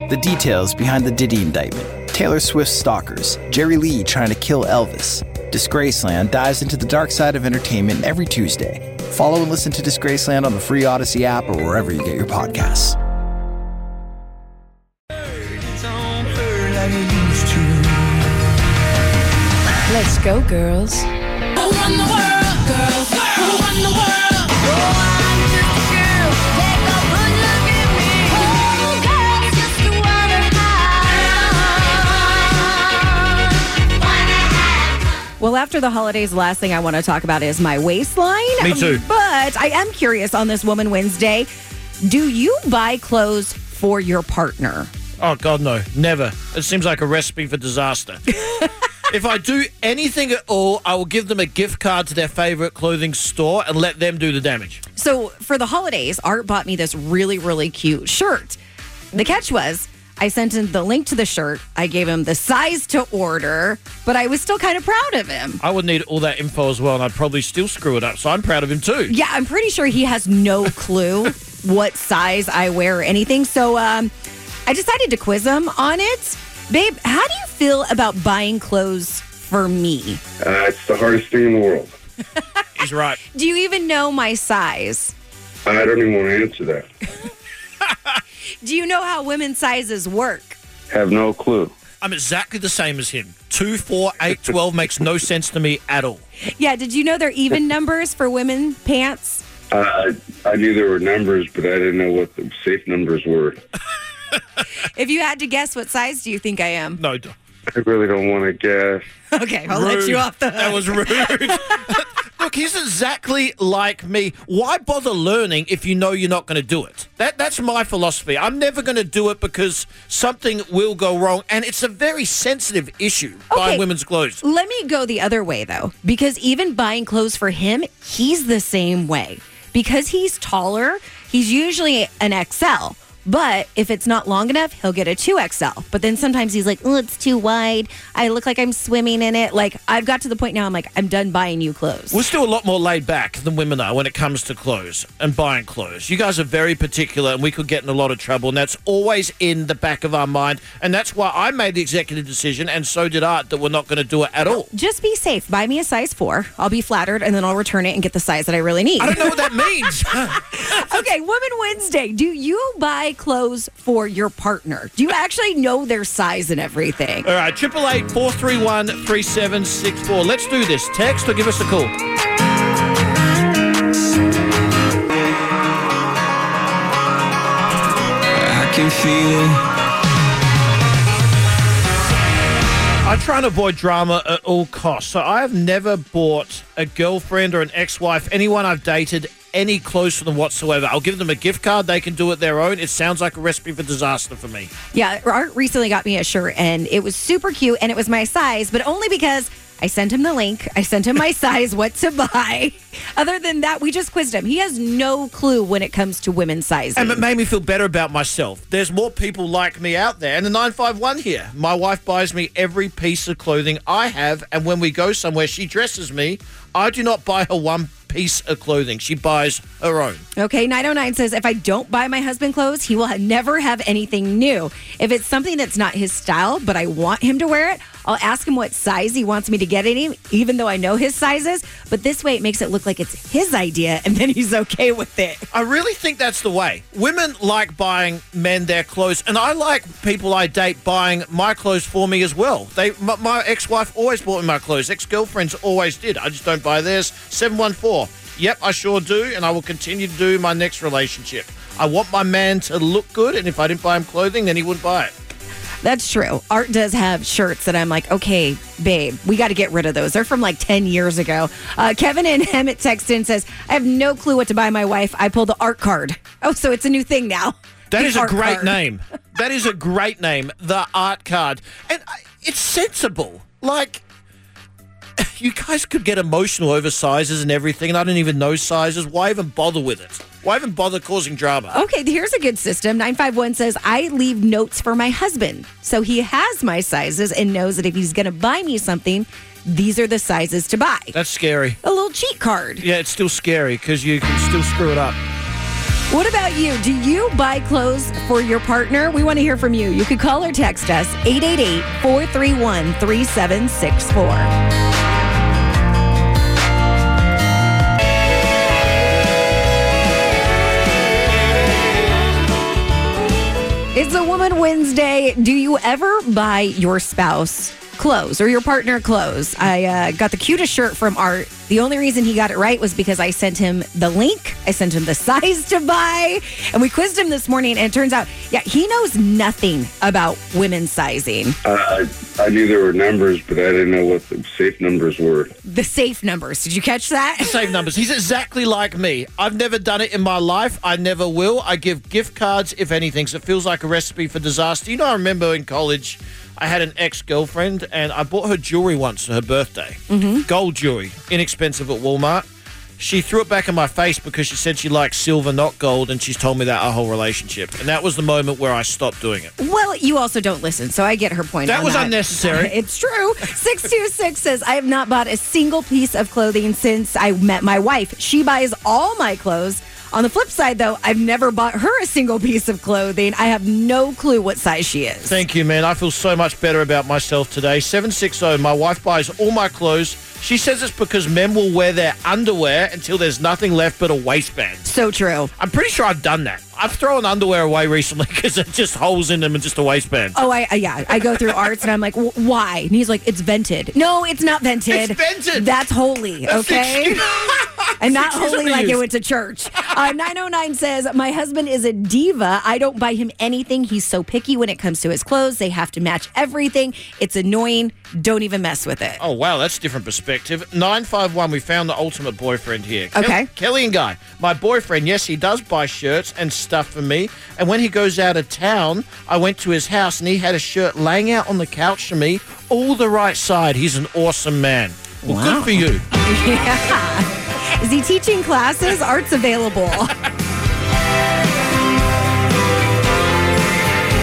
The details behind the Diddy indictment, Taylor Swift's stalkers, Jerry Lee trying to kill Elvis. Disgraceland dives into the dark side of entertainment every Tuesday. Follow and listen to Disgraceland on the free Odyssey app or wherever you get your podcasts. Let's go, girls. Who run the world, girls? Who run the world? Oh, I'm just a girl. Take a good look at me. Oh, girls just wanna have. Well, after the holidays, the last thing I want to talk about is my waistline. Me too. But I am curious on this Woman Wednesday. Do you buy clothes for your partner? Oh, God, no. Never. It seems like a recipe for disaster. If I do anything at all, I will give them a gift card to their favorite clothing store and let them do the damage. So for the holidays, Art bought me this really, really cute shirt. The catch was, I sent him the link to the shirt. I gave him the size to order, but I was still kind of proud of him. I would need all that info as well, and I'd probably still screw it up, so I'm proud of him too. Yeah, I'm pretty sure he has no clue what size I wear or anything. So I decided to quiz him on it. Babe, how do you feel about buying clothes for me? It's the hardest thing in the world. He's right. Do you even know my size? I don't even want to answer that. Do you know how women's sizes work? Have no clue. I'm exactly the same as him. 2, 4, 8, 12 makes no sense to me at all. Yeah, did you know they're even numbers for women pants? I knew there were numbers, but I didn't know what the safe numbers were. If you had to guess, what size do you think I am? No. I really don't want to guess. Okay, I'll let you off the hook. That was rude. Look, he's exactly like me. Why bother learning if you know you're not going to do it? That's my philosophy. I'm never going to do it because something will go wrong, and it's a very sensitive issue, buying women's clothes. Let me go the other way, though, because even buying clothes for him, he's the same way. Because he's taller, he's usually an XL. But if it's not long enough, he'll get a 2XL. But then sometimes he's like, oh, it's too wide. I look like I'm swimming in it. Like, I've got to the point now, I'm like, I'm done buying you clothes. We're still a lot more laid back than women are when it comes to clothes and buying clothes. You guys are very particular, and we could get in a lot of trouble, and that's always in the back of our mind. And that's why I made the executive decision, and so did Art, that we're not going to do it at all. Just be safe. Buy me a size 4. I'll be flattered, and then I'll return it and get the size that I really need. I don't know what that means. Okay, Woman Wednesday. Do you buy clothes for your partner? Do you actually know their size and everything? All right, 888-431-3764. Let's do this. Text or give us a call. I can feel it. I try and avoid drama at all costs. So I have never bought a girlfriend or an ex-wife, anyone I've dated, any clothes for them whatsoever. I'll give them a gift card. They can do it their own. It sounds like a recipe for disaster for me. Yeah, Art recently got me a shirt, and it was super cute, and it was my size, but only because I sent him the link. I sent him my size, what to buy. Other than that, we just quizzed him. He has no clue when it comes to women's sizing. And it made me feel better about myself. There's more people like me out there. And the 951 here. My wife buys me every piece of clothing I have, and when we go somewhere, she dresses me. I do not buy her one piece of clothing. She buys her own. Okay, 909 says, if I don't buy my husband clothes, he will never have anything new. If it's something that's not his style, but I want him to wear it, I'll ask him what size he wants me to get it in, even though I know his sizes. But this way, it makes it look like it's his idea, and then he's okay with it. I really think that's the way. Women like buying men their clothes, and I like people I date buying my clothes for me as well. My ex-wife always bought me my clothes. Ex-girlfriends always did. I just don't buy theirs. 714. Yep, I sure do, and I will continue to do my next relationship. I want my man to look good, and if I didn't buy him clothing, then he wouldn't buy it. That's true. Art does have shirts that I'm like, okay, babe, we got to get rid of those. They're from like 10 years ago. Kevin and Emmett text in says, I have no clue what to buy my wife. I pulled the Art card. Oh, so it's a new thing now. That The is a Art great card. name. That is a great name, the Art card. And it's sensible. Like, you guys could get emotional over sizes and everything, and I don't even know sizes. Why even bother with it? Why even bother causing drama? Okay, here's a good system. 951 says, I leave notes for my husband. So he has my sizes and knows that if he's going to buy me something, these are the sizes to buy. That's scary. A little cheat card. Yeah, it's still scary because you can still screw it up. What about you? Do you buy clothes for your partner? We want to hear from you. You can call or text us 888-431-3764. It's a Woman Wednesday. Do you ever buy your spouse clothes or your partner clothes? I got the cutest shirt from Art. The only reason he got it right was because I sent him the link. I sent him the size to buy. And we quizzed him this morning. And it turns out, he knows nothing about women's sizing. I knew there were numbers, but I didn't know what the safe numbers were. The safe numbers. Did you catch that? Save numbers. He's exactly like me. I've never done it in my life. I never will. I give gift cards, if anything, so it feels like a recipe for disaster. You know, I remember in college, I had an ex-girlfriend, and I bought her jewelry once for her birthday. Mm-hmm. Gold jewelry, inexpensive at Walmart. She threw it back in my face because she said she likes silver, not gold, and she's told me that our whole relationship. And that was the moment where I stopped doing it. Well, you also don't listen, so I get her point. That was unnecessary. It's true. 626 says, I have not bought a single piece of clothing since I met my wife. She buys all my clothes. On the flip side, though, I've never bought her a single piece of clothing. I have no clue what size she is. Thank you, man. I feel so much better about myself today. 760, my wife buys all my clothes. She says it's because men will wear their underwear until there's nothing left but a waistband. So true. I'm pretty sure I've done that. I've thrown underwear away recently because there's just holes in them and just a waistband. Oh, I go through Arts and I'm like, why? And he's like, it's vented. No, it's not vented. It's vented. That's holy, okay? And not holy like it used. went to church. 909 says, my husband is a diva. I don't buy him anything. He's so picky when it comes to his clothes. They have to match everything. It's annoying. Don't even mess with it. Oh, wow, that's a different perspective. 951, we found the ultimate boyfriend here. Okay. Kelly and Guy. My boyfriend, yes, he does buy shirts and stuff for me. And when he goes out of town, I went to his house and he had a shirt laying out on the couch for me, all the right side. He's an awesome man. Well, Wow. good for you. Yeah. Is he teaching classes? Art's available.